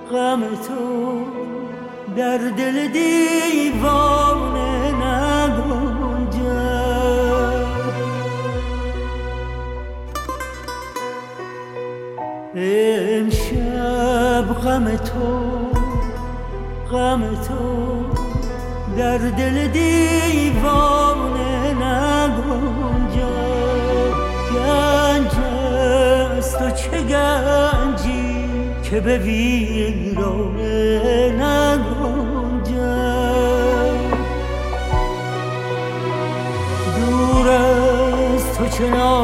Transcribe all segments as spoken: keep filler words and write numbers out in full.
غم تو در دل دیوانه نگنجد. امشب غم تو غم تو در دل دیوانه نگنجد. گنج است و چه گنجی که به ویرانه نگنجد. دور از تو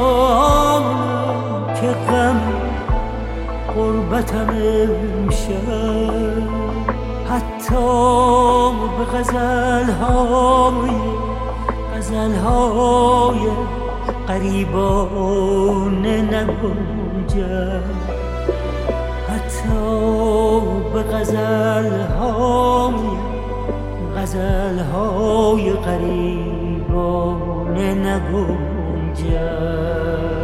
چنانم که غم غربتم امشب حتی به غزل‌های غزل‌های غریبانه نگنجد. حتی به غزل‌های غزل‌های غریبانه نگنجد.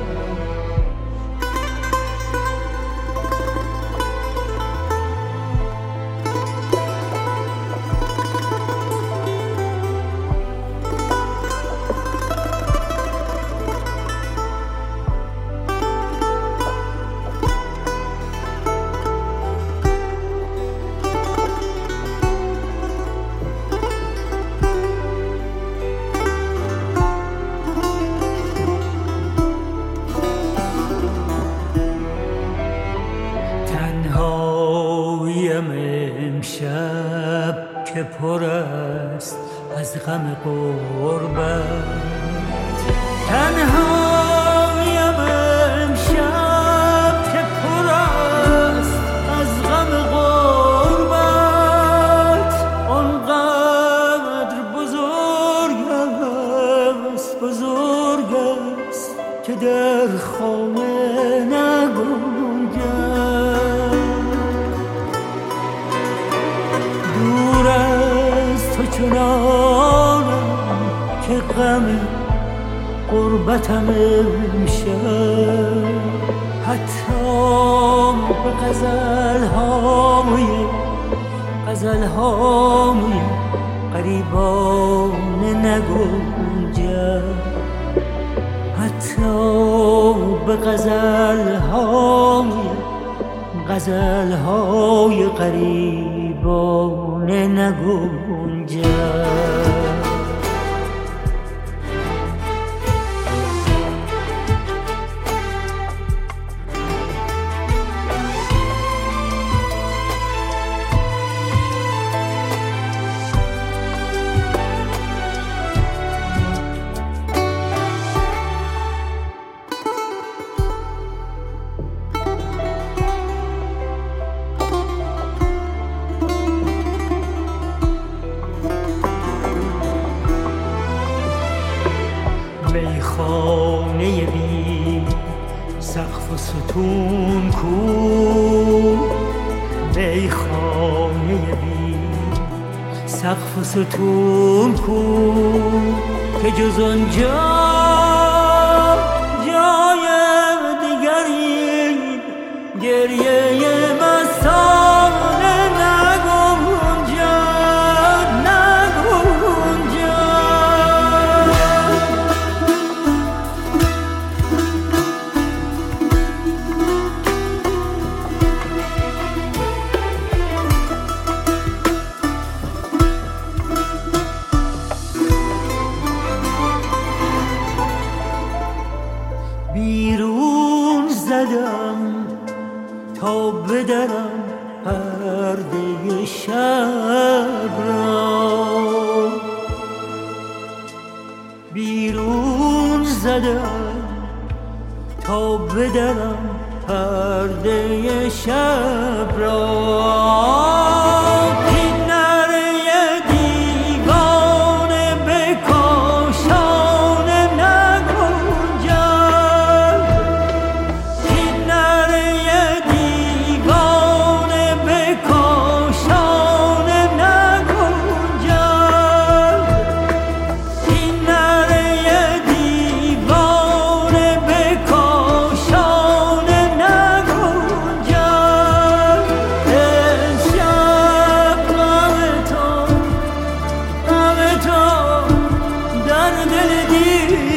امشب که پر است از غم غربت. تنهایم امشب که پر است از غم غربت. آنقدر بزرگ است بزرگ است که در خانه نگنجد. چنانم که غم غربتم امشب حتی به غزل‌های غزل‌های غریبانه نگنجد. حتی به غزل‌های غزل‌های غریبانه نگنجد. میخانه بی سقف و ستون کو، میخانه بی سقف و ستون کو، که جز آنجا جای دیگری گریه مستانه نگنجد نگنجد. بیرون زدم تا بدرم پرده شب را، بیرون زدم تا بدرم پرده شب را. دردی